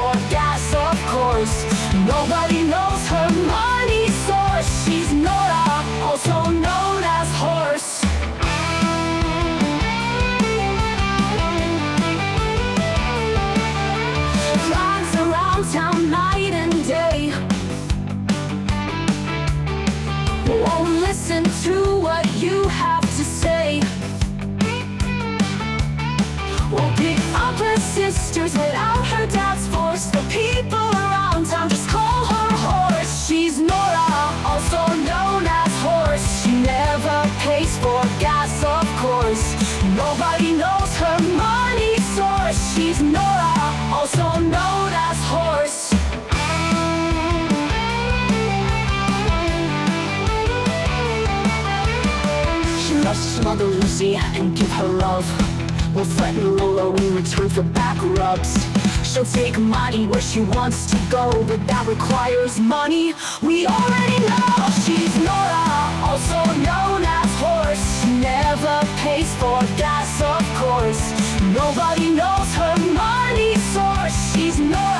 for gas, of course. Nobody knows her money source. She's Nora, also known as Horse. Drives around town night and day, won't listen to what you have to say. Won't pick up her sisters without her dad's force. The people around town just call her Horse. She's Nora, also known as Horse. She never pays for gas, of course. Nobody knows her money source. She's Nora, also known as Horse. She loves to smother Lucy and give her love. Will threaten Lola in return for back rubs. She'll take money where she wants to go, but that requires money. We already know she's Nora, also known as Horse. She never pays for gas, of course. Nobody knows her money source. She's Nora.